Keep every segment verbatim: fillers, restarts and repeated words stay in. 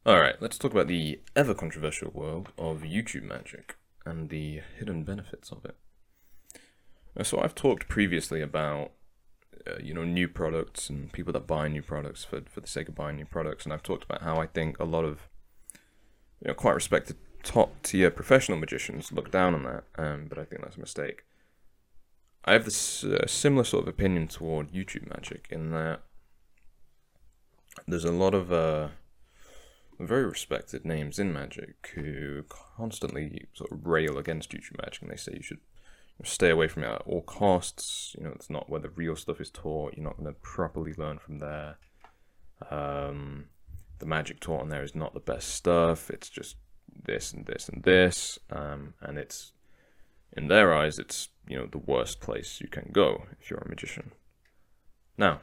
Alright, let's talk about the ever controversial world of YouTube magic and the hidden benefits of it. Uh, So I've talked previously about uh, you know new products and people that buy new products for for the sake of buying new products, and I've talked about how I think a lot of you know quite respected top tier professional magicians look down on that, um, but I think that's a mistake. I have this uh, similar sort of opinion toward YouTube magic in that there's a lot of uh, very respected names in magic who constantly sort of rail against YouTube magic, and they say you should stay away from it at all costs. You know, it's not where the real stuff is taught. You're not going to properly learn from there. Um, the magic taught on there is not the best stuff. It's just this and this and this, um, and it's in their eyes, it's you know the worst place you can go if you're a magician. Now,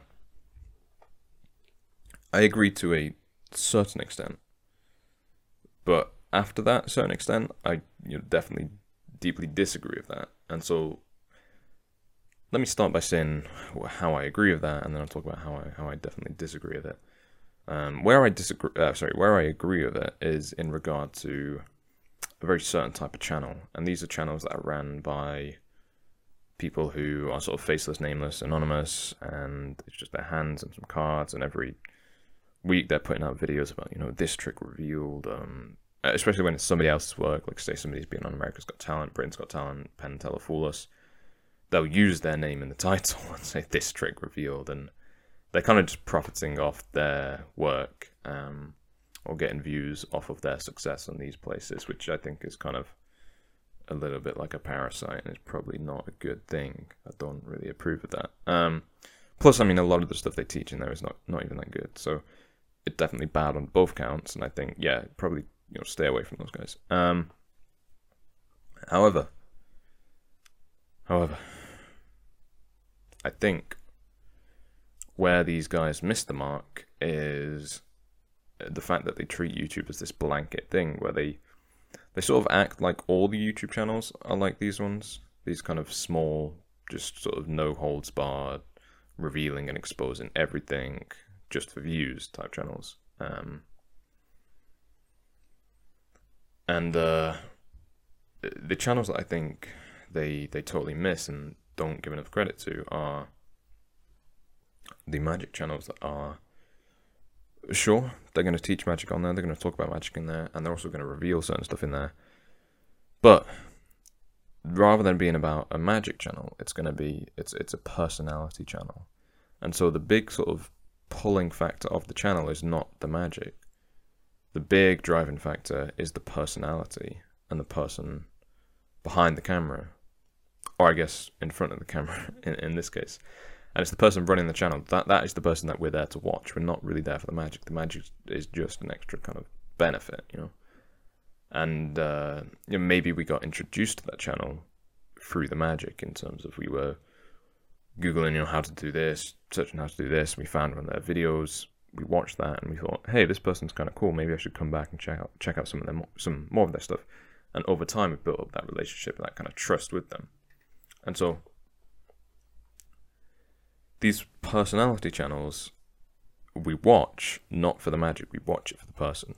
I agree to a certain extent, but after that certain extent, I you know definitely deeply disagree with that. And so, let me start by saying how I agree with that, and then I'll talk about how I how I definitely disagree with it. Um, where I disagree, uh, sorry, where I agree with it is in regard to a very certain type of channel, and these are channels that are ran by people who are sort of faceless, nameless, anonymous, and it's just their hands and some cards, and every week they're putting out videos about you know this trick revealed, um, especially when it's somebody else's work, like say somebody's been on America's Got Talent, Britain's Got Talent, Penn and Teller Fool Us. They'll use their name in the title and say this trick revealed, and they're kind of just profiting off their work, um, or getting views off of their success on these places, which I think is kind of a little bit like a parasite, and it's probably not a good thing. I don't really approve of that. Um, plus, I mean, a lot of the stuff they teach in there is not, not even that good, so it's definitely bad on both counts, and I think, yeah, probably you know stay away from those guys. Um, however, however, I think where these guys miss the mark is the fact that they treat YouTube as this blanket thing, where they they sort of act like all the YouTube channels are like these ones, these kind of small, just sort of no holds barred, revealing and exposing everything just for views type channels. Um, and uh, the channels that I think they they totally miss and don't give enough credit to are the magic channels that are, sure, they're going to teach magic on there, they're going to talk about magic in there, and they're also going to reveal certain stuff in there. But rather than being about a magic channel, it's going to be, it's it's a personality channel. And so the big sort of pulling factor of the channel is not the magic. The big driving factor is the personality and the person behind the camera, or I guess in front of the camera in, in this case. And it's the person running the channel. That that is the person that we're there to watch. We're not really there for the magic. The magic is just an extra kind of benefit, you know. And uh, you know, maybe we got introduced to that channel through the magic, in terms of we were googling, you know, how to do this, searching how to do this. And we found one of their videos. We watched that, and we thought, hey, this person's kind of cool. Maybe I should come back and check out check out some of them, some more of their stuff. And over time, we built up that relationship and that kind of trust with them. And so these personality channels we watch not for the magic, we watch it for the person.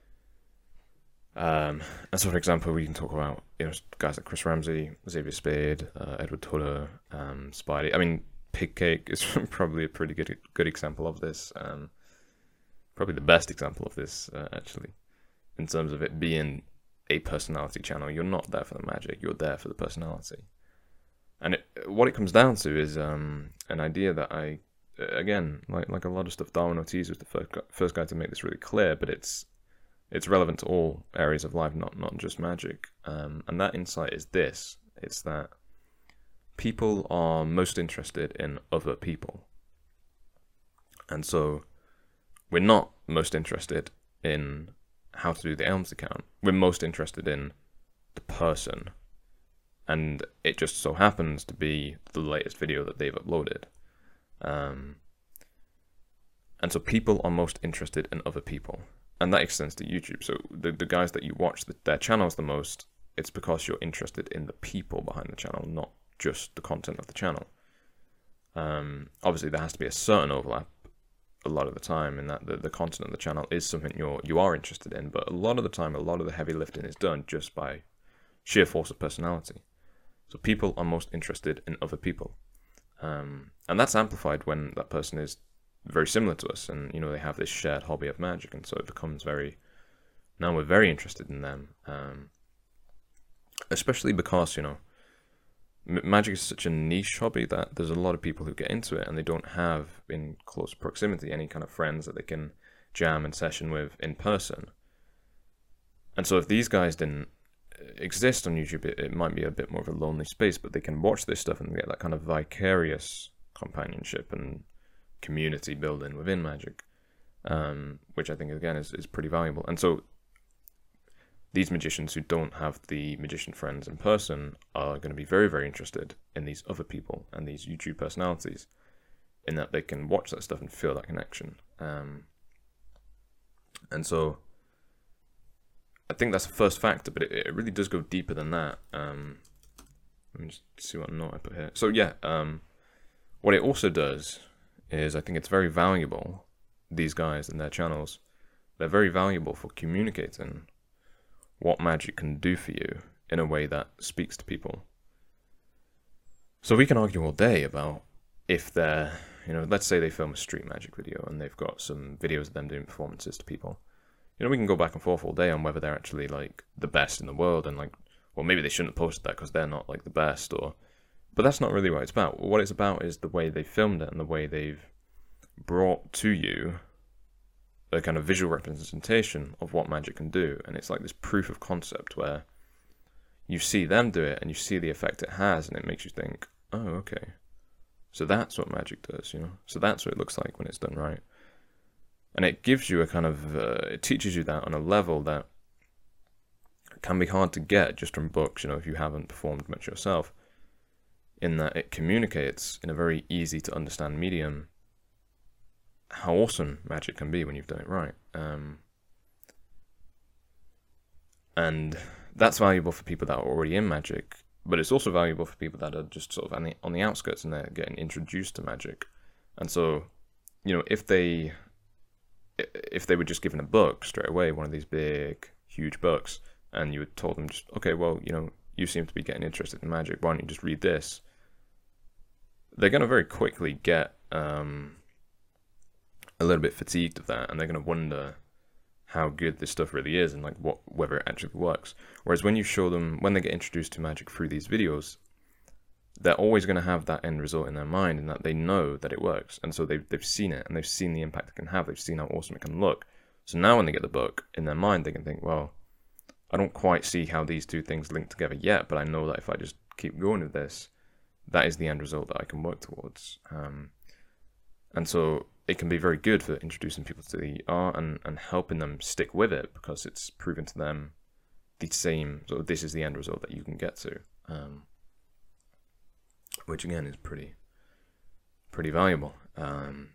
Um, and so, for example, we can talk about you know guys like Chris Ramsey, Xavier Spade, uh, Edward Tuller, um, Spidey. I mean, Pigcake is probably a pretty good good example of this. Um, probably the best example of this, uh, actually, in terms of it being a personality channel. You're not there for the magic; you're there for the personality. And it, what it comes down to is um, an idea that I, again, like like a lot of stuff, Darwin Ortiz was the first guy, first guy to make this really clear, but it's it's relevant to all areas of life, not not just magic. Um, and that insight is this: it's that people are most interested in other people, and so we're not most interested in how to do the Elms account. We're most interested in the person. And it just so happens to be the latest video that they've uploaded. Um, and so people are most interested in other people. And that extends to YouTube. So the, the guys that you watch the, their channels the most, it's because you're interested in the people behind the channel, not just the content of the channel. Um, obviously, there has to be a certain overlap a lot of the time, in that the, the content of the channel is something you're you are interested in, but a lot of the time, a lot of the heavy lifting is done just by sheer force of personality. So people are most interested in other people, um, and that's amplified when that person is very similar to us, and you know they have this shared hobby of magic, and so it becomes very. Now we're very interested in them, um, especially because you know. Magic is such a niche hobby that there's a lot of people who get into it and they don't have in close proximity any kind of friends that they can jam and session with in person. And so if these guys didn't exist on YouTube, it, it might be a bit more of a lonely space, but they can watch this stuff and get that kind of vicarious companionship and community building within Magic, um, which I think, again, is, is pretty valuable. And so these magicians who don't have the magician friends in person are going to be very, very interested in these other people and these YouTube personalities, in that they can watch that stuff and feel that connection. Um, and so I think that's the first factor, but it, it really does go deeper than that. Um, let me just see what note I put here. So yeah, um, what it also does is I think it's very valuable, these guys and their channels, they're very valuable for communicating what magic can do for you in a way that speaks to people. So we can argue all day about if they're, you know, let's say they film a street magic video and they've got some videos of them doing performances to people. You know, we can go back and forth all day on whether they're actually like the best in the world, and like, well, maybe they shouldn't have posted that because they're not like the best, or, but that's not really what it's about. What it's about is the way they filmed it and the way they've brought to you a kind of visual representation of what magic can do. And it's like this proof of concept where you see them do it and you see the effect it has, and it makes you think, oh, okay, so that's what magic does, you know? So that's what it looks like when it's done right. And it gives you a kind of, uh, it teaches you that on a level that can be hard to get just from books, you know, if you haven't performed much yourself, in that it communicates in a very easy to understand medium how awesome magic can be when you've done it right. Um, and that's valuable for people that are already in magic, but it's also valuable for people that are just sort of on the, on the outskirts and they're getting introduced to magic. And so, you know, if they if they were just given a book straight away, one of these big, huge books, and you had told them just, okay, well, you know, you seem to be getting interested in magic, why don't you just read this? They're going to very quickly get um, a little bit fatigued of that, and they're going to wonder how good this stuff really is and like what whether it actually works. Whereas when you show them, when they get introduced to magic through these videos, they're always going to have that end result in their mind, and that they know that it works. And so they've, they've seen it, and they've seen the impact it can have. They've seen how awesome it can look. So now when they get the book, in their mind, they can think, well, I don't quite see how these two things link together yet, but I know that if I just keep going with this, that is the end result that I can work towards. Um, and so it can be very good for introducing people to the art and, and helping them stick with it, because it's proven to them the same, so this is the end result that you can get to. Um, which again is pretty pretty valuable. Um,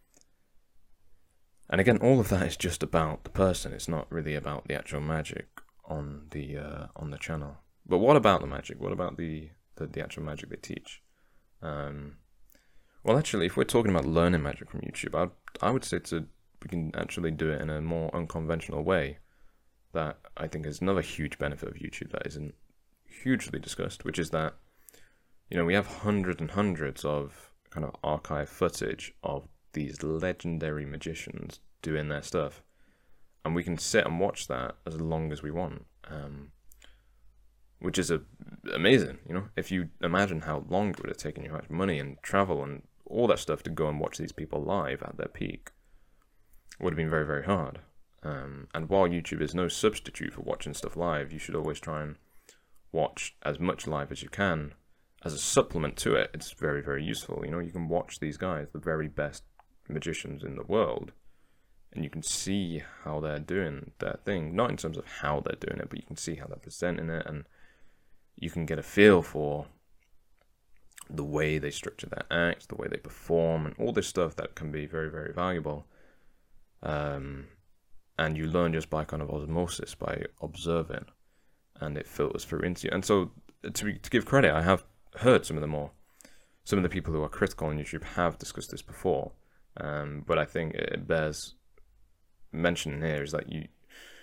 and again, all of that is just about the person. It's not really about the actual magic on the uh, on the channel. But what about the magic? What about the, the, the actual magic they teach? Um, well, actually, if we're talking about learning magic from YouTube, I'd, I would say to we can actually do it in a more unconventional way that I think is another huge benefit of YouTube that isn't hugely discussed, which is that, you know, we have hundreds and hundreds of kind of archive footage of these legendary magicians doing their stuff. And we can sit and watch that as long as we want, um, which is a, amazing, you know. If you imagine how long it would have taken you, how much money and travel and all that stuff to go and watch these people live at their peak, it would have been very, very hard. Um, and while YouTube is no substitute for watching stuff live, you should always try and watch as much live as you can. As a supplement to it, it's very, very useful. You know, you can watch these guys, the very best magicians in the world, and you can see how they're doing their thing. Not in terms of how they're doing it, but you can see how they're presenting it, and you can get a feel for the way they structure their acts, the way they perform, and all this stuff that can be very, very valuable. Um, and you learn just by kind of osmosis, by observing, and it filters through into you. And so, to, to give credit, I have heard some of the more, some of the people who are critical on YouTube have discussed this before, Um, but I think it bears mentioning here is that you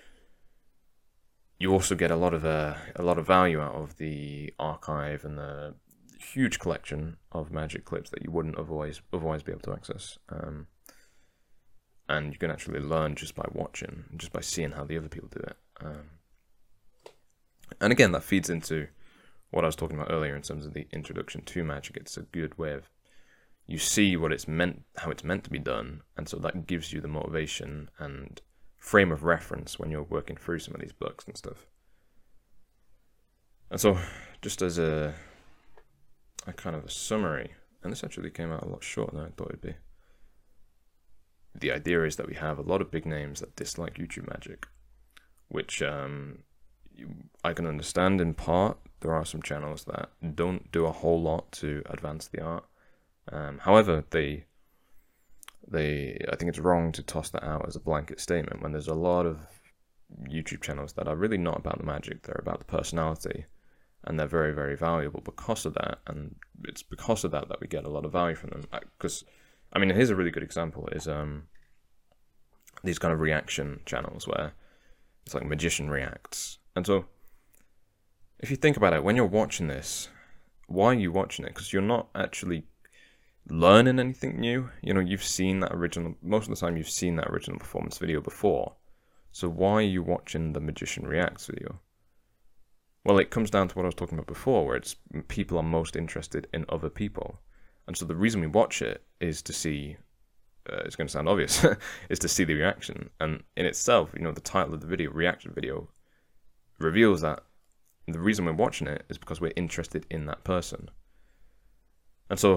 you also get a lot of uh, a lot of value out of the archive and the huge collection of magic clips that you wouldn't otherwise otherwise be able to access. Um, and you can actually learn just by watching, just by seeing how the other people do it. Um, and again, that feeds into what I was talking about earlier in terms of the introduction to magic. It's a good way of, you see what it's meant, how it's meant to be done, and so that gives you the motivation and frame of reference when you're working through some of these books and stuff. And so, just as a, a kind of a summary, and this actually came out a lot shorter than I thought it'd be. The idea is that we have a lot of big names that dislike YouTube magic, which um, you, I can understand in part. There are some channels that don't do a whole lot to advance the art. Um, however, they, they, I think it's wrong to toss that out as a blanket statement when there's a lot of YouTube channels that are really not about the magic. They're about the personality, and they're very, very valuable because of that. And it's because of that that we get a lot of value from them. Because, I mean, here's a really good example: is um, these kind of reaction channels where it's like Magician Reacts, and so. If you think about it, when you're watching this, why are you watching it? Because you're not actually learning anything new. You know, you've seen that original, most of the time you've seen that original performance video before. So why are you watching the Magician Reacts video? Well, it comes down to what I was talking about before, where it's people are most interested in other people. And so the reason we watch it is to see, uh, it's going to sound obvious, is to see the reaction. And in itself, you know, the title of the video, reaction video, reveals that the reason we're watching it is because we're interested in that person. And so,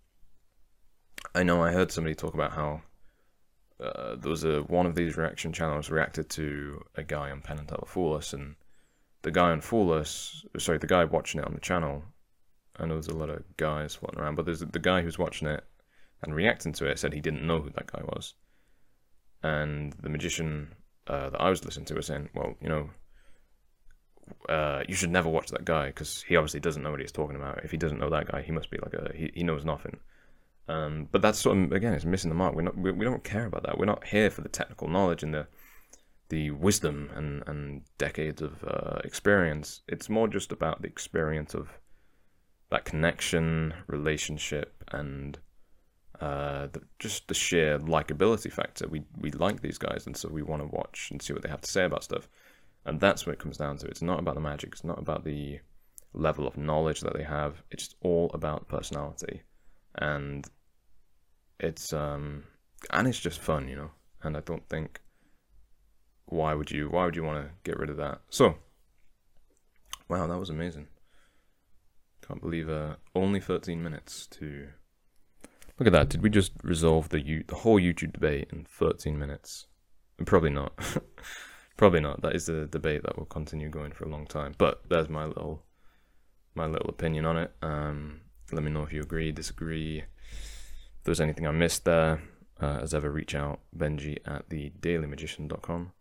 I know I heard somebody talk about how uh, there was a one of these reaction channels reacted to a guy on Penn and Teller Fool Us, and the guy on Fool Us, sorry, the guy watching it on the channel, I know there's a lot of guys floating around, but there's the guy who's watching it and reacting to it said he didn't know who that guy was. And the magician uh, that I was listening to was saying, well, you know, Uh, you should never watch that guy because he obviously doesn't know what he's talking about. If he doesn't know that guy, he must be like a he, he knows nothing. Um, but that's sort of, again, it's missing the mark. We're not we, we don't care about that. We're not here for the technical knowledge and the the wisdom and and decades of uh, experience. It's more just about the experience of that connection, relationship, and uh, the, just the sheer likability factor. We we like these guys, and so we want to watch and see what they have to say about stuff. And that's what it comes down to. It's not about the magic. It's not about the level of knowledge that they have. It's all about personality, and it's um and it's just fun, you know. And I don't think why would you why would you want to get rid of that? So, wow, that was amazing. Can't believe uh only thirteen minutes to look at that. Did we just resolve the U- the whole YouTube debate in thirteen minutes? Probably not. Probably not. That is a debate that will continue going for a long time. But there's my little, my little opinion on it. Um, let me know if you agree, disagree. If there's anything I missed there, uh, as ever, reach out, Benji at the daily magician dot com.